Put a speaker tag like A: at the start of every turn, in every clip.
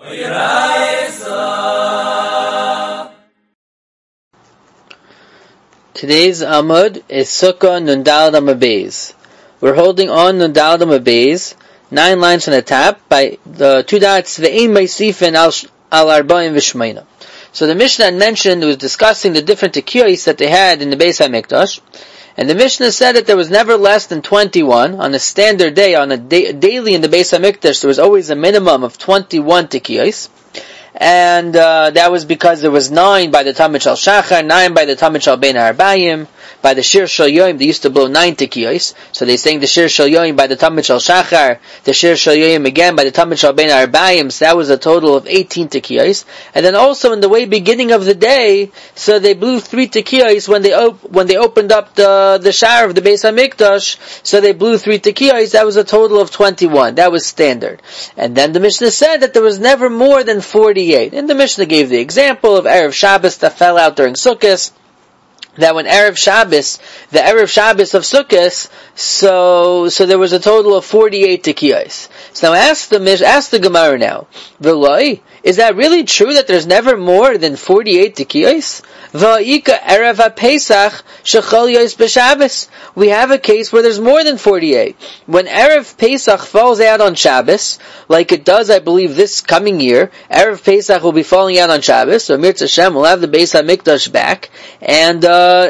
A: Today's Amud is Sukkah Nun Daled Amud Beis. We're holding on Nun Daled Amud Beis, 9 lines from the top, by the 2 dots, Ve'im Meisifin al Arba'im V'Shmeina. So the Mishnah mentioned, it was discussing the different tekiyos that they had in the Beis HaMikdash, and the Mishnah said that there was never less than 21. On a standard day, on a daily in the Beis HaMikdash, there was always a minimum of 21 tekiyos. And that was because there was 9 by the Tamid Shal Shachar, 9 by the Tamid Shal Bein HaArbayim. By the Shir Shal Yoim, they used to blow 9 tekiyos. So they sang the Shir Shal Yoim by the Tamid Shal Shachar, the Shir Shal Yoim again by the Tamid Shal Bein HaArbayim. So that was a total of 18 tekiyos. And then also in the way beginning of the day, so they blew 3 tekiyos when they opened up the shower of the Beis HaMikdash. So they blew 3 tekiyos. That was a total of 21. That was standard. And then the Mishnah said that there was never more than 48. And the Mishnah gave the example of Erev Shabbos that fell out during Sukkot. That when Erev Shabbos, the Erev Shabbos of Sukkot, so there was a total of 48 tekiyos. So now ask the Gemara now, V'loi, is that really true that there's never more than 48 tekiyos? V'ika Erev HaPesach shechol yos b'Shabbos. We have a case where there's more than 48. When Erev Pesach falls out on Shabbos, like it does, I believe, this coming year, Erev Pesach will be falling out on Shabbos, so Mirz Hashem will have the Beis HaMikdash back, and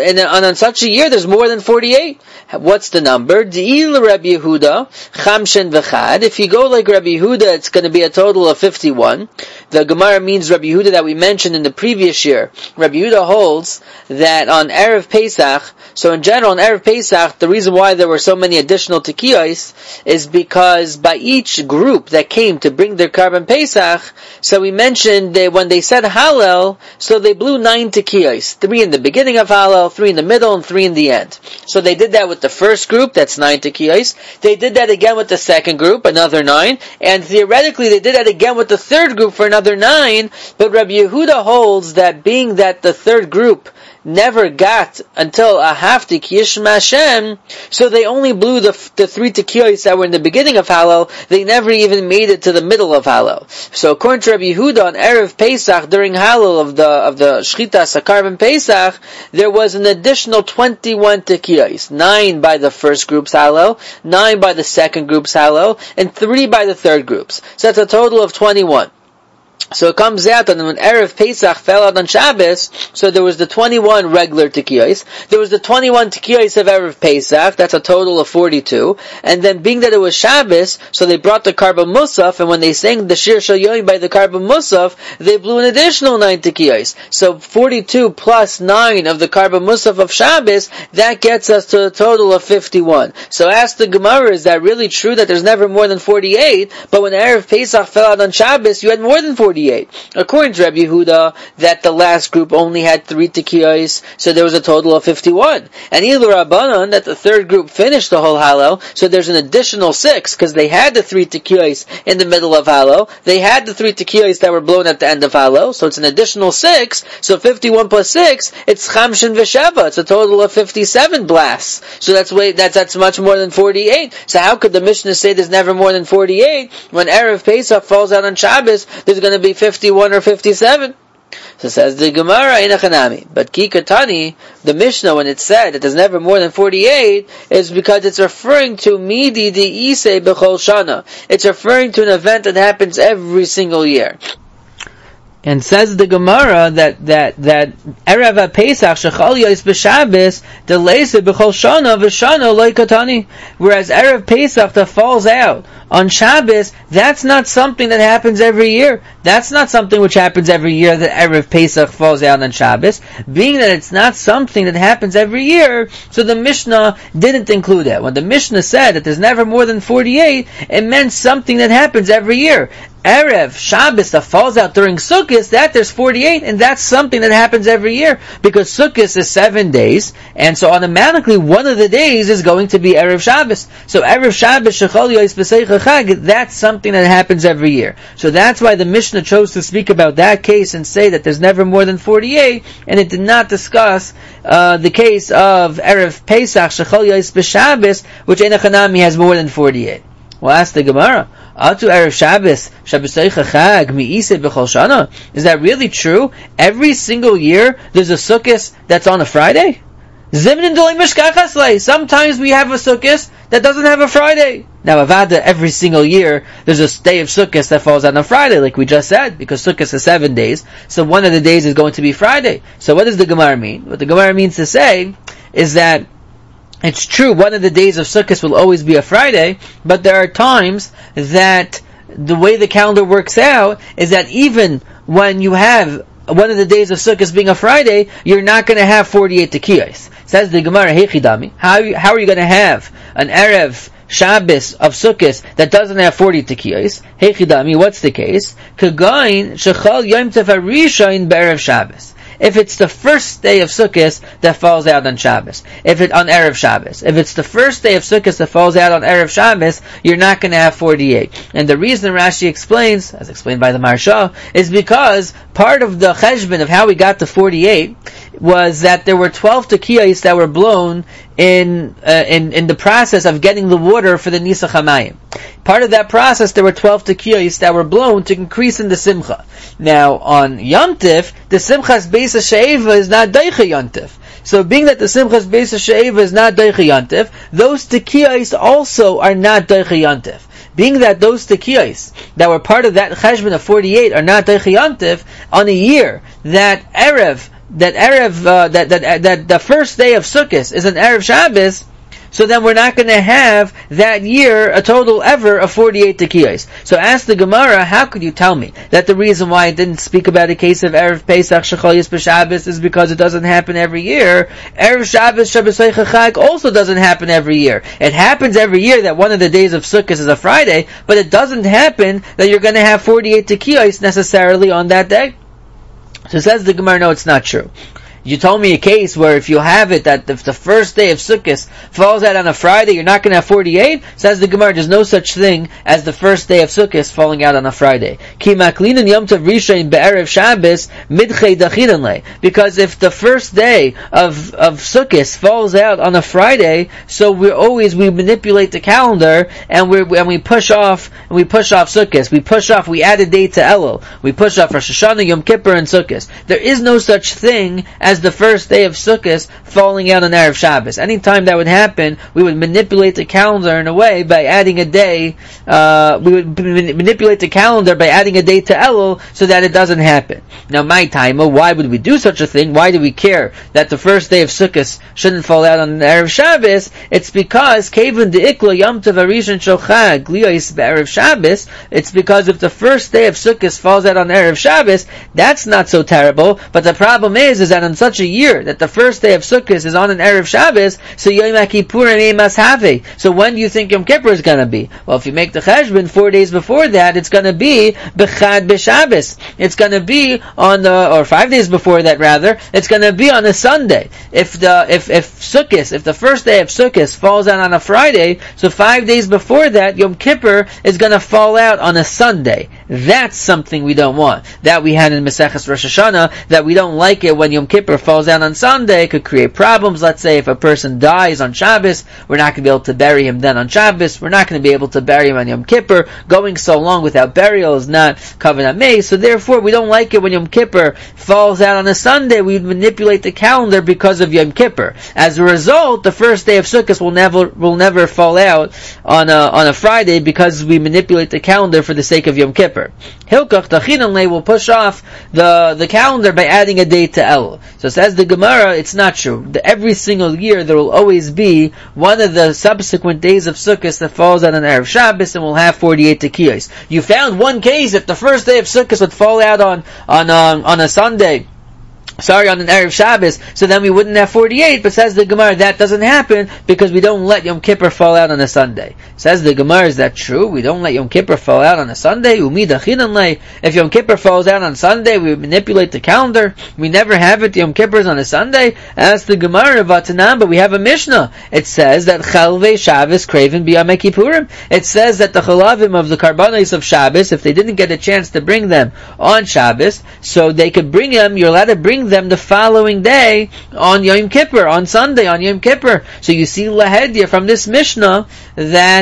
A: on such a year, there's more than 48. What's the number? D'il Rabbi Yehuda, Chamshen V'chad. If you go like Rabbi Yehuda, it's going to be a total of 51. The Gemara means Rabbi Yehuda that we mentioned in the previous year. Rabbi Yehuda holds that on Erev Pesach, so in general, on Erev Pesach, the reason why there were so many additional tekiyos is because by each group that came to bring their Karban Pesach, so we mentioned that when they said Hallel, so they blew 9 tekiyos. 3 in the beginning of Hallel, 3 in the middle, and 3 in the end. So they did that with the first group, that's 9 tekiyos. They did that again with the second group, another 9. And theoretically, they did that again with the third group for another 9. But Rabbi Yehuda holds that being that the third group never got until a half tekiyah Shema Hashem, so they only blew the 3 tekiyos that were in the beginning of Hallel. They never even made it to the middle of Hallel. So according to Rabbi Yehuda, on Erev Pesach, during Hallel of the Shchitas HaKarban Pesach, there was an additional 21 tekiyos. 9 by the first group's Hallel, 9 by the second group's Hallel, and 3 by the third group's. So that's a total of 21. So it comes out that when Erev Pesach fell out on Shabbos, so there was the 21 regular tekiyos, there was the 21 tekiyos of Erev Pesach, that's a total of 42, and then being that it was Shabbos, so they brought the Karban Musaf, and when they sang the Shir Shal Yoim by the Karban Musaf, they blew an additional 9 tekiyos. So 42 plus 9 of the Karban Musaf of Shabbos, that gets us to a total of 51. So ask the Gemara, is that really true that there's never more than 48, but when Erev Pesach fell out on Shabbos, you had more than 48? According to Rabbi Yehuda, that the last group only had 3 tekiyos, so there was a total of 51. And Ilu Rabbanan, that the third group finished the whole Hallel, so there's an additional 6, because they had the 3 tekiyos in the middle of Hallel, they had the 3 tekiyos that were blown at the end of Hallel, so it's an additional 6, so 51 plus 6, it's Chamshin V'Sheva, it's a total of 57 blasts. So that's much more than 48. So how could the Mishnah say there's never more than 48, when Erev Pesach falls out on Shabbos, there's going to be 51 or 57? So says the Gemara, Einachanami. But Kikatani, the Mishnah, when it said that there's never more than 48, is because it's referring to Midi Di Isei B'chol Shana. It's referring to an event that happens every single year. And says the Gemara that Erev HaPesach shechol yos b'Shabbos deleise b'chol shana v'shana lo katani. Whereas Erev Pesach that falls out on Shabbos, that's not something that happens every year. That's not something which happens every year, that Erev Pesach falls out on Shabbos. Being that it's not something that happens every year, so the Mishnah didn't include that. When the Mishnah said that there's never more than 48, it meant something that happens every year. Erev Shabbos that falls out during Sukkot, that there's 48, and that's something that happens every year, because Sukkot is 7 days, and so automatically one of the days is going to be Erev Shabbos. So Erev Shabbos shechol yos b'seicha chag, that's something that happens every year. So that's why the Mishnah chose to speak about that case and say that there's never more than 48, and it did not discuss the case of Erev Pesach shechol yos b'Shabbos, which Einachanami has more than 48. We'll ask the Gemara, Atu Erev Shabbos, Shabbosaycha Chag, Mi'iseh B'chol Shana. Is that really true? Every single year, there's a Sukkos that's on a Friday? Zimnin Dolei Mishkachas Lei. Sometimes we have a Sukkos that doesn't have a Friday. Now, Avada, every single year, there's a day of Sukkos that falls on a Friday, like we just said, because Sukkos is 7 days, so one of the days is going to be Friday. So what does the Gemara mean? What the Gemara means to say is that it's true, one of the days of Sukkot will always be a Friday, but there are times that the way the calendar works out is that even when you have one of the days of Sukkot being a Friday, you're not going to have 48 tekiyos. Says the Gemara, Hechidami, how are you going to have an Erev Shabbos of Sukkot that doesn't have 40 tekiyos? Hechidami, what's the case? Kagain shechal yom tov harishayin be'erev Shabbos. If it's the first day of Sukkot that falls out on Shabbos, on Erev Shabbos, if it's the first day of Sukkot that falls out on Erev Shabbos, you're not going to have 48. And the reason Rashi explains, as explained by the Maharsha, is because part of the cheshbon of how we got to 48 was that there were 12 tekiyos that were blown in the process of getting the water for the Nisach HaMayim. Part of that process, there were 12 tekiyos that were blown to increase in the simcha. Now, on Yom Tif, the simchas beis ha'she'eva is not daicha Yom Tif. So, being that the simchas beis ha'she'eva is not daicha Yom Tif, those tekiyos also are not daicha Yom Tif. Being that those tekiyos that were part of that cheshbon of 48 are not daicha Yom Tif, on a year that the first day of Sukkot is an Erev Shabbos, so then we're not going to have that year a total ever of 48 tekiyos. So ask the Gemara, how could you tell me that the reason why I didn't speak about a case of Erev Pesach Shechol Yis B'Shabbos is because it doesn't happen every year? Erev Shabbos Shabbosaycha Chag also doesn't happen every year. It happens every year that one of the days of Sukkot is a Friday, but it doesn't happen that you're going to have 48 tekiyos necessarily on that day. So says the Gemara, no, it's not true. You told me a case where if you have it that if the first day of Sukkot falls out on a Friday, you're not going to have 48? Says the Gemara, there's no such thing as the first day of Sukkot falling out on a Friday. Ki maklinin yom tov rishon be'erev Shabbos midchei dachinan lei. Because if the first day of Sukkot falls out on a Friday, so we manipulate the calendar and we push off Sukkot. We add a day to Elul. We push off Rosh Hashanah, Yom Kippur, and Sukkot. There is no such thing as the first day of Sukkot falling out on Erev Shabbos. Anytime that would happen, we would manipulate the calendar in a way by adding a day. We would manipulate the calendar by adding a day to Elul so that it doesn't happen. Now, my timer, why would we do such a thing? Why do we care that the first day of Sukkot shouldn't fall out on Erev Shabbos? It's because Kevin de Ikla Yom Tov Harishon Shochag Gliyos be'Erev Shabbos. It's because if the first day of Sukkot falls out on Erev Shabbos, that's not so terrible. But the problem is that on such a year that the first day of Sukkot is on an Erev Shabbos, so Yom HaKippurim Eimas Have. So when do you think Yom Kippur is going to be? Well, if you make the cheshbon 4 days before that, it's going to be B'chad B'Shabbos. It's going to be or 5 days before that rather, it's going to be on a Sunday. If the first day of Sukkot falls out on a Friday, so 5 days before that, Yom Kippur is going to fall out on a Sunday. That's something we don't want. That we had in Maseches Rosh Hashanah, that we don't like it when Yom Kippur falls out on Sunday. It could create problems. Let's say if a person dies on Shabbos, we're not going to be able to bury him then on Shabbos. We're not going to be able to bury him on Yom Kippur. Going so long without burial is not Kavanah Mei. So therefore, we don't like it when Yom Kippur falls out on a Sunday. We would manipulate the calendar because of Yom Kippur. As a result, the first day of Sukkot will never fall out on a Friday because we manipulate the calendar for the sake of Yom Kippur. Hilkach Tachinanle will push off the calendar by adding a day to Elul. So says the Gemara, it's not true. Every single year there will always be one of the subsequent days of Sukkot that falls on an Erev Shabbos and will have 48 tekiyos. You found one case if the first day of Sukkot would fall out on a Sunday. On an Erev Shabbos, so then we wouldn't have 48, but says the Gemara, that doesn't happen because we don't let Yom Kippur fall out on a Sunday. Says the Gemara, is that true? We don't let Yom Kippur fall out on a Sunday? If Yom Kippur falls out on Sunday, we manipulate the calendar. We never have it, Yom Kippur's on a Sunday. Ask the Gemara, Vatanam, but we have a Mishnah. It says that Chalvei Shabbos Kraven B'Yom Kippurim. It says that the Chalavim of the Karbanos of Shabbos, if they didn't get a chance to bring them on Shabbos, so they could bring them, you're allowed to bring them the following day on Yom Kippur, on Sunday, on Yom Kippur. So you see lahedya from this Mishnah that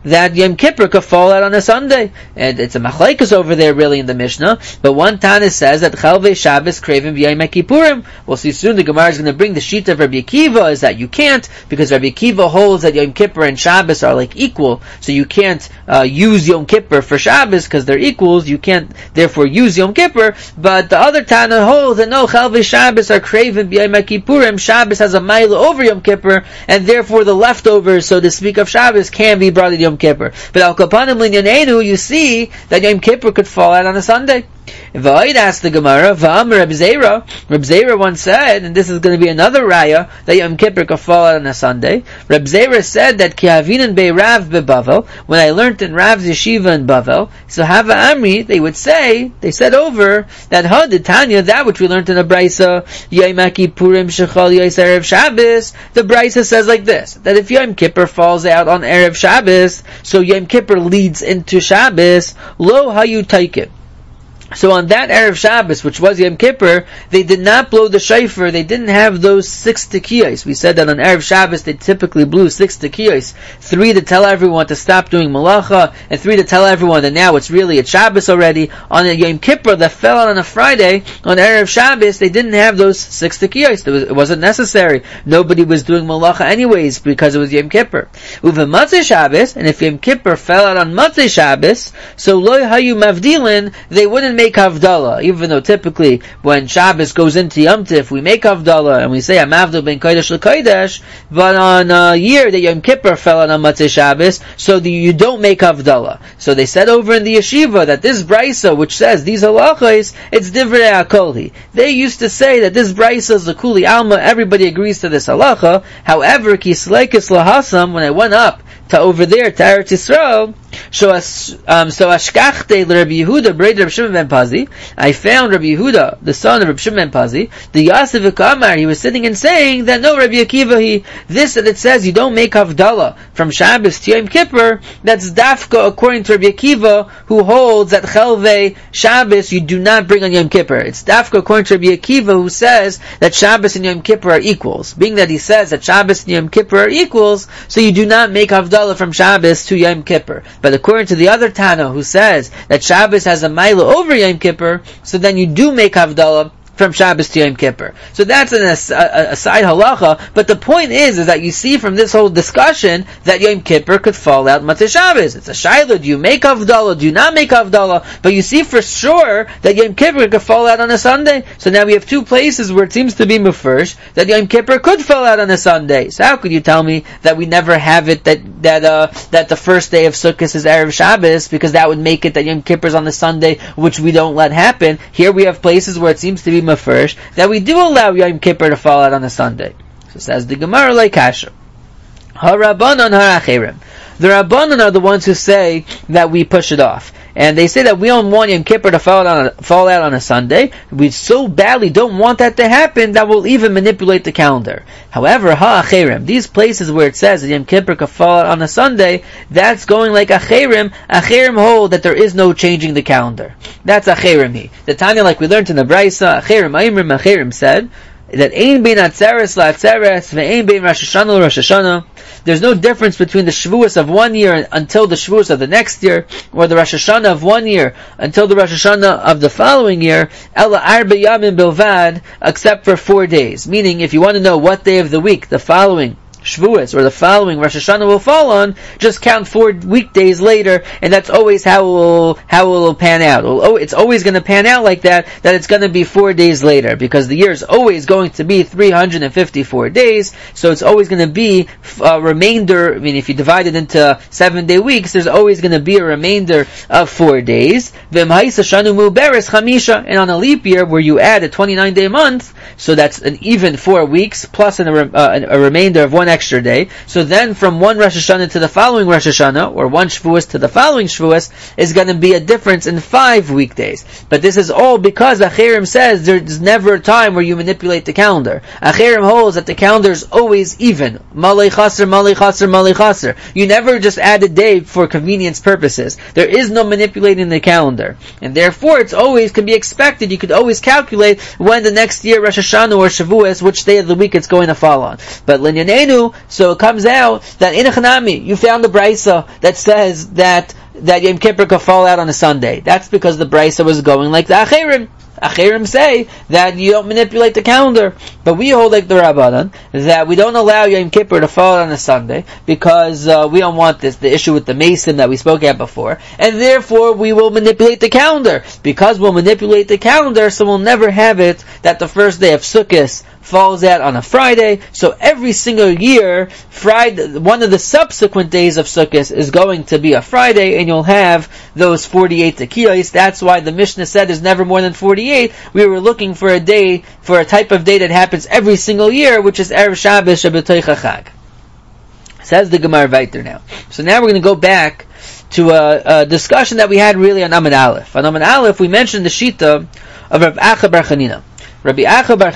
A: that Yom Kippur could fall out on a Sunday. And it's a machlekes over there really in the Mishnah, but one Tana says that Chalvei Shabbos craving v'Yom Kippurim. We'll see soon the Gemara is going to bring the sheet of Rabbi Akiva is that you can't, because Rabbi Akiva holds that Yom Kippur and Shabbos are like equal, so you can't use Yom Kippur for Shabbos because they're equals, you can't therefore use Yom Kippur, but the other Tana holds that no, Chalvei Shabbos are craving v'Yom Kippurim, Shabbos has a mile over Yom Kippur, and therefore the leftovers, so to speak, of Shabbos can be brought to Yom Kippur. But Al Kapanim Linyanenu, you see that Yom Kippur could fall out on a Sunday. V'ayid asked the Gemara, V'am Reb Zera once said, and this is going to be another raya, that Yom Kippur could fall out on a Sunday. Reb Zera said that Ki Havinan Bei Rav Bebavel, when I learned in Rav's yeshiva in Bavel, so Hava Amri, they said over, that Had Tanya, that which we learned in the Brisa, Yom Kippurim Shechal Yos Erev Shabbos, the Brisa says like this, that if Yom Kippur falls out on Erev Shabbos, so Yom Kippur leads into Shabbos, Lo Hayu Taikim. So on that Erev Shabbos, which was Yom Kippur, they did not blow the shofar, they didn't have those 6 tekiyos. We said that on Erev Shabbos they typically blew 6 tekiyos. 3 to tell everyone to stop doing malacha, and 3 to tell everyone that now it's Shabbos already. On a Yom Kippur that fell out on a Friday, on Erev Shabbos, they didn't have those 6 tekiyos. It wasn't necessary. Nobody was doing malacha anyways, because it was Yom Kippur. Uve Matzah Shabbos, and if Yom Kippur fell out on Matzah Shabbos, so Lo Hayu Mavdilin, they wouldn't make Havdalah, even though typically when Shabbos goes into Yom Tif, we make Havdalah and we say Amavdil ben Kodesh LeKodesh, but on a year that Yom Kippur fell on Matzah Shabbos, so you don't make Havdalah. So they said over in the yeshiva that this brisa, which says these halachos, it's Divrei HaKolhi. They used to say that this brisa is the Kuli Alma, everybody agrees to this halacha. However, Kisleikis Lahasam, when I went up to over there to Eretz Yisrael, so Ashkachte Rabbi Yehuda, Breder Rabbi Shimon ben Pazi, I found Rabbi Yehuda, the son of Rabbi Shimon ben Pazi, the Yasef Kamar, he was sitting and saying that no, Rabbi Akiva, this that it says you don't make Havdalah from Shabbos to Yom Kippur, that's Dafka according to Rabbi Akiva, who holds that Chelvei Shabbos you do not bring on Yom Kippur. It's Dafka according to Rabbi Akiva, who says that Shabbos and Yom Kippur are equals. Being that he says that Shabbos and Yom Kippur are equals, so you do not make Havdalah from Shabbos to Yom Kippur. But according to the other Tana who says that Shabbos has a mile over Yom Kippur, so then you do make Havdalah from Shabbos to Yom Kippur. So that's a side halacha, but the point is that you see from this whole discussion that Yom Kippur could fall out Matzah Shabbos. It's a shayla, do you make Havdalah, do you not make Havdalah? But you see for sure that Yom Kippur could fall out on a Sunday. So now we have 2 places where it seems to be mufresh that Yom Kippur could fall out on a Sunday. So how could you tell me that we never have it that the first day of Sukkot is Erev Shabbos, because that would make it that Yom Kippur is on the Sunday, which we don't let happen. Here we have places where it seems to be mafresh that we do allow Yom Kippur to fall out on a Sunday. So says the Gemara like Kasha. Harabanan harachirim. The Rabbanan are the ones who say that we push it off. And they say that we don't want Yom Kippur to fall out on a Sunday. We so badly don't want that to happen that we'll even manipulate the calendar. However, ha'acherim, these places where it says that Yom Kippur could fall out on a Sunday, that's going like acherim. Acherim hold that there is no changing the calendar. That's acherim. The Tanya, like we learned in the Brisa, acherim aimrim, acherim said that ein bein atzeres la'atzeres ve'ein bein Rosh Hashanah l'Rosh Hashanah. There's no difference between the Shavuos of one year until the Shavuos of the next year, or the Rosh Hashanah of one year until the Rosh Hashanah of the following year, ela arba yamin bilvad, except for 4 days. Meaning, if you want to know what day of the week the following Shavuos or the following Rosh Hashanah will fall on, just count 4 weekdays later, and that's always how it will pan out. It's always going to pan out like that it's going to be 4 days later, because the year is always going to be 354 days, so it's always going to be a remainder. I mean, if you divide it into 7-day weeks, there's always going to be a remainder of 4 days. And on a leap year, where you add a 29-day month, so that's an even 4 weeks, plus a remainder of 1 extra day. So then from one Rosh Hashanah to the following Rosh Hashanah, or one Shavuos to the following Shavuos, is going to be a difference in 5 weekdays. But this is all because Acherim says there's never a time where you manipulate the calendar. Acherim holds that the calendar is always even. Malei chaser, malei chaser, malei chaser. You never just add a day for convenience purposes. There is no manipulating the calendar. And therefore it's always can be expected, you could always calculate when the next year Rosh Hashanah or Shavuos, which day of the week it's going to fall on. But Linyanenu, Hainu, so it comes out that in a Chanami, you found the Brisa that says that Yom Kippur could fall out on a Sunday. That's because the Brisa was going like the Acherim. Acherim say that you don't manipulate the calendar, but we hold like the Rabbanan that we don't allow Yom Kippur to fall on a Sunday because we don't want the issue with the Mason that we spoke at before, and therefore we will manipulate the calendar. Because we'll manipulate the calendar, so we'll never have it that the first day of Sukkot falls out on a Friday. So every single year, Friday, one of the subsequent days of Sukkot is going to be a Friday, and you'll have those 48 tekiyos. That's why the Mishnah said is never more than 48. We were looking for a day, for a type of day that happens every single year, which is Erev Shabbos Shabbatoy Chag. Says the Gemara weiter now. So now we're going to go back to a discussion that we had really on Amud Aleph. On Amud Aleph, we mentioned the Shita of Rav Acha bar Chanina. Rabbi Acha bar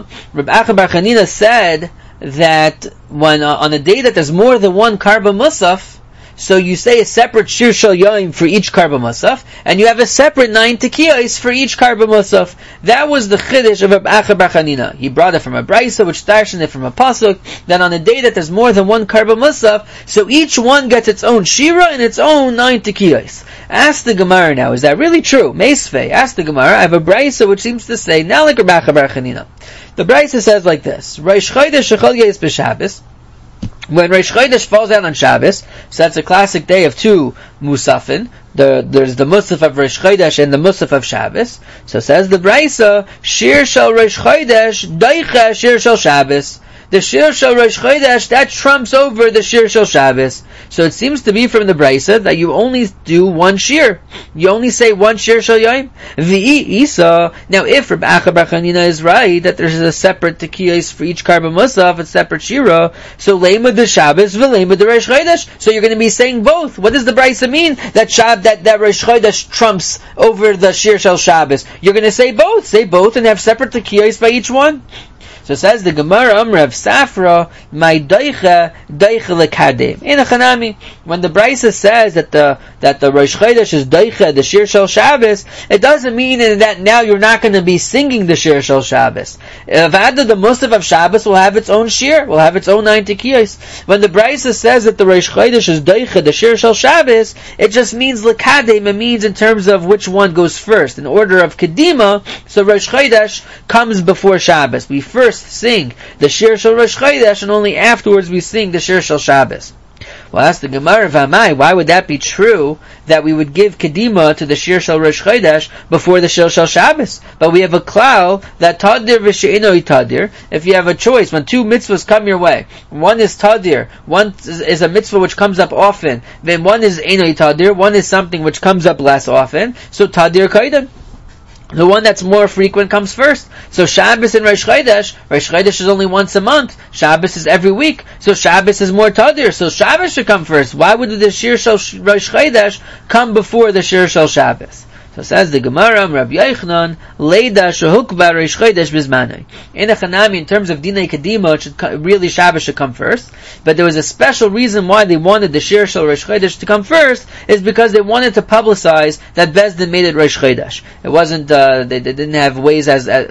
A: Chanina said that when on a day that there's more than one karba musaf, so you say a separate shir shel yoim for each karba musaf, and you have a separate 9 tekiyos for each karba musaf. That was the chiddush of Rabbi Acha bar Chanina. He brought it from a brisa, which darshan it from a pasuk, that on a day that there's more than one karba musaf, so each one gets its own shira and its own 9 tekiyos. Ask the Gemara now, is that really true? Meisvei, ask the Gemara, I have a brisa which seems to say, now like Rabbi Acha bar Chanina. The brisa says like this, Reish Chodesh Shechol Yis B'Shabbos, when Reish Chodesh falls out on Shabbos, so that's a classic day of 2 musafin. There's the musaf of Reish Chodesh and the musaf of Shabbos. So says the brisa, Shir shel Reish Chodesh doicha Shir shel Shabbos. The Shir shel Reish Chodesh, that trumps over the Shir shel Shabbos. So it seems to be from the brisa that you only do one shir. You only say one shir shel yoim. V'i isa. Now, if Rabbi Acha bar Chanina is right that there's a separate tekiyos for each karba musaf, a separate shira, so leima the Shabbos v'leima the Reish Chodesh. So you're going to be saying both. What does the brisa mean? That Reish Chodesh trumps over the shir shel Shabbos. You're going to say both, and have separate tekiyos by each one. So says the Gemara, Rav Safra, my doicha lekadem. In a Chanami, when the brisa says that the Rosh Chodesh is doicha, the Shir Shel Shabbos, it doesn't mean that now you're not going to be singing the Shir Shel Shabbos. Vada, the Musaf of Shabbos will have its own shir, will have its own 9 tekiyos. When the brisa says that the Rosh Chodesh is doicha, the Shir Shel Shabbos, it just means lekadem. It means in terms of which one goes first, in order of kedima. So Rosh Chodesh comes before Shabbos. We first sing the Shir Shel Rosh Chodesh, and only afterwards we sing the Shir Shel Shabbos. Well, ask the Gemara, Vamai, why would that be true that we would give Kedima to the Shir Shel Rosh Chodesh before the Shir Shel Shabbos? But we have a klal that Tadir v'she'ino Tadir. If you have a choice, when 2 mitzvahs come your way, one is Tadir, one is a mitzvah which comes up often, then one is Eino Tadir, one is something which comes up less often, so Tadir Kaidem. The one that's more frequent comes first. So Shabbos and Rosh Chodesh is only once a month. Shabbos is every week. So Shabbos is more tadir. So Shabbos should come first. Why would the Shir Shel Rosh Chodesh come before the Shir Shel Shabbos? So says the Gemara, Rabbi Yochanan, Leida shehukba Rosh Chodesh bizmanai. In a Chanami, in terms of Dinei Kedima, really Shabbos should come first. But there was a special reason why they wanted the Shir Shel Rosh Chodesh to come first, is because they wanted to publicize that Bezdin made it Rosh Chodesh. It wasn't, they didn't have ways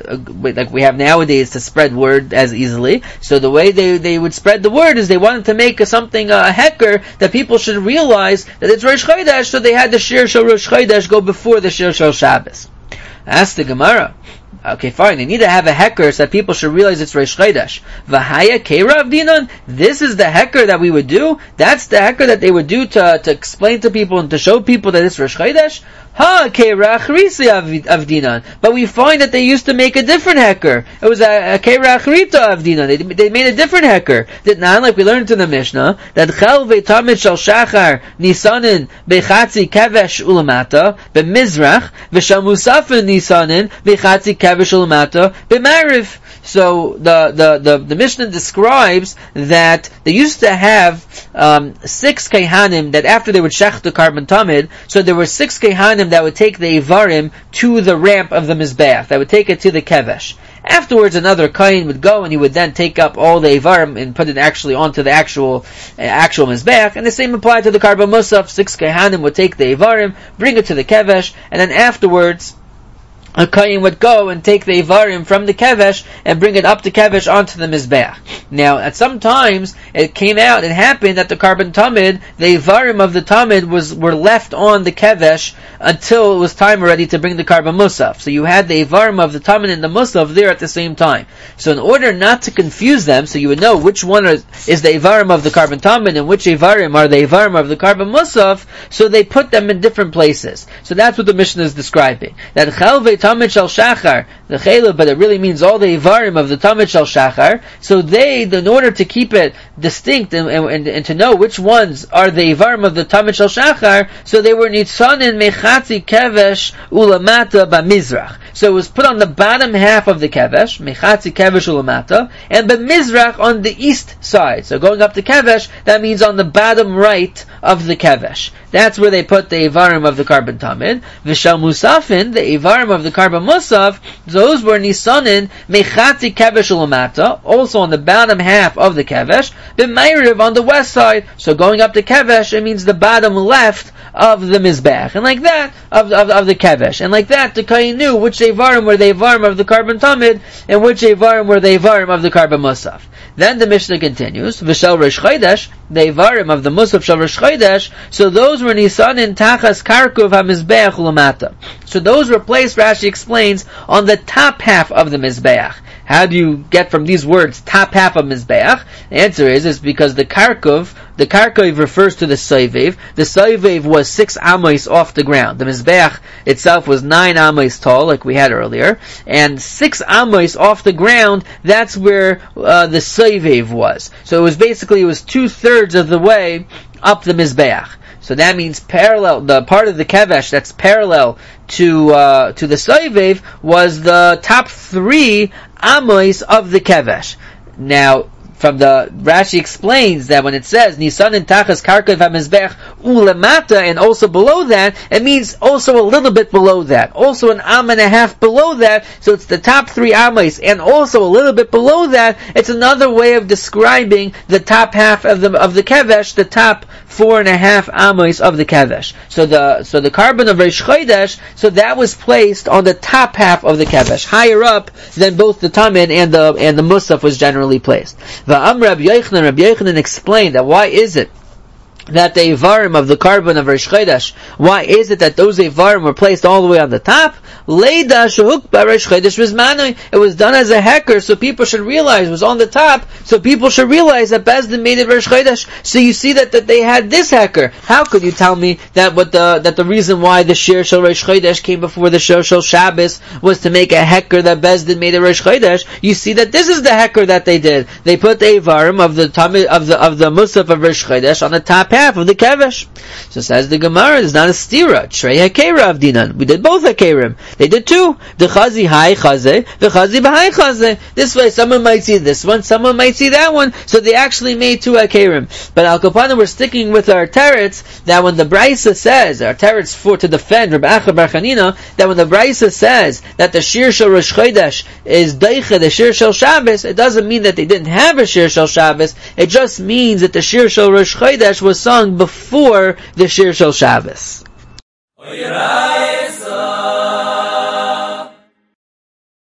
A: like we have nowadays to spread word as easily. So the way they would spread the word is they wanted to make something, a hecker, that people should realize that it's Rosh Chodesh, so they had the Shir Shel Rosh Chodesh go before the Shir Shel Shabbos. Ask the Gemara. Okay, fine. They need to have a hecker so that people should realize it's Rosh Chodesh. V'haya keira avdinan. This is the hecker that we would do. That's the hecker that they would do to explain to people and to show people that it's Rosh Chodesh. Ha keira achrisi avdinan. But we find that they used to make a different hecker. It was a keira achrita avdinan. They made a different hecker. That not like we learned in the Mishnah that chel ve'tamid shel shachar nisanin bechatzi kevesh ulamata b'mizrach v'shel musafin nisanin bechatzi kevesh ulamata b'mariv. So the Mishnah describes that they used to have 6 kehanim that after they would shech the carbon tamid, so there were 6 kehanim that would take the ivarim to the ramp of the mizbeach, that would take it to the kevesh. Afterwards, another kohen would go and he would then take up all the ivarim and put it actually onto the actual mizbeach. And the same applied to the carbon musaf. 6 kehanim would take the ivarim, bring it to the kevesh, and then afterwards a kohen would go and take the Ivarim from the Kevesh and bring it up the Kevesh onto the Mizbeach. Now, at some times, it happened that the Karban Tamid, the Ivarim of the Tamid were left on the Kevesh until it was time already to bring the Karban Musaf. So you had the Ivarim of the Tamid and the Musaf there at the same time. So in order not to confuse them, so you would know which one is the Ivarim of the Karban Tamid and which Ivarim are the Ivarim of the Karban Musaf, so they put them in different places. So that's what the Mishnah is describing. That Chelve Tamid Shal Shachar, the Chelev, but it really means all the Ivarim of the Tamid Shal Shachar. So they, in order to keep it distinct and to know which ones are the Ivarim of the Tamid Shal Shachar, so they were Nitzanin Mechatzi Kevesh Ulamata Bamizrach. So it was put on the bottom half of the Kevesh, Mechatzi Kevesh Ulamata, and Bamizrach on the east side. So going up the Kevesh, that means on the bottom right of the Kevesh. That's where they put the Ivarim of the Karban Tamid. V'shal Musafin, the Ivarim of the Karban Musaf, those were Nisanin Mechatzi Kevesh Ulamata, also on the bottom half of the Kevesh, B'mayriv on the west side. So going up the Kevesh, it means the bottom left of the Mizbeach. And like that, of the Kevesh. And like that, the Kohen knew which Ivarim were the Ivarim of the Karban Tamid, and which Ivarim were the Ivarim of the Karban Musaf. Then the Mishnah continues, V'shal Rosh Chodesh, the Ivarim of the Musaf Shal Rosh Chodesh, so those were Nisanin Tachas Karkuv HaMizbeach Ulamata. So those were placed, Rashi explains, on the top half of the Mizbeach. How do you get from these words, top half of Mizbeach? The answer is because the Karkuv refers to the Soivev. The Soivev was 6 amos off the ground. The Mizbeach itself was 9 amos tall, like we had earlier, and 6 amos off the ground, that's where the Soivev was. So it was 2/3 of the way up the Mizbeach. So that means parallel, the part of the Kevesh that's parallel to the Soivev was the top 3 amos of the Kevesh. Now, from the Rashi explains that when it says Nisanin Tachas Karkav HaMizbech Ulamata, and also below that, it means also a little bit below that, also an am and a half below that. So it's the top 3 amos, and also a little bit below that. It's another way of describing the top half of the Kevesh, the top 4.5 amos of the Kevesh. So the Karban of Rosh Chodesh, so that was placed on the top half of the Kevesh, higher up than both the Tamid and the Musaf was generally placed. Va'am Rabbi Yochanan explained that why is it that the Ivarim of the Karban of Rosh Chodesh, why is it that those Ivarim were placed all the way on the top? Leida shehukba Rosh Chodesh v'zmanui. It was done as a hecker, so people should realize it was on the top, so people should realize that Bezdin made it Rosh Chodesh. So you see that they had this hecker. How could you tell me that the reason why the Shir Shel Rosh Chodesh came before the Shir Shel Shabbos was to make a hecker that Bezdin made it Rosh Chodesh? You see that this is the hecker that they did. They put the Ivarim of the Musaf of Rosh Chodesh on the top half of the Kevesh. So says the Gemara, it's not a stira. Trei hakera of dinan. We did both hakerim. They did two. The chazi hai chaze, the chazi b'hai chaze. This way, someone might see this one, someone might see that one. So they actually made two hakerim. But al kapana, we're sticking with our teretz that when the Brisa says, our teretz for to defend Rabbi Acha bar Chanina, that when the Brisa says that the Shir Shel Rosh Chodesh is deicha the Shir Shel Shabbos, it doesn't mean that they didn't have a Shir Shel Shabbos. It just means that the Shir Shel Rosh Chodesh was sung before the Shir Shel Shabbos.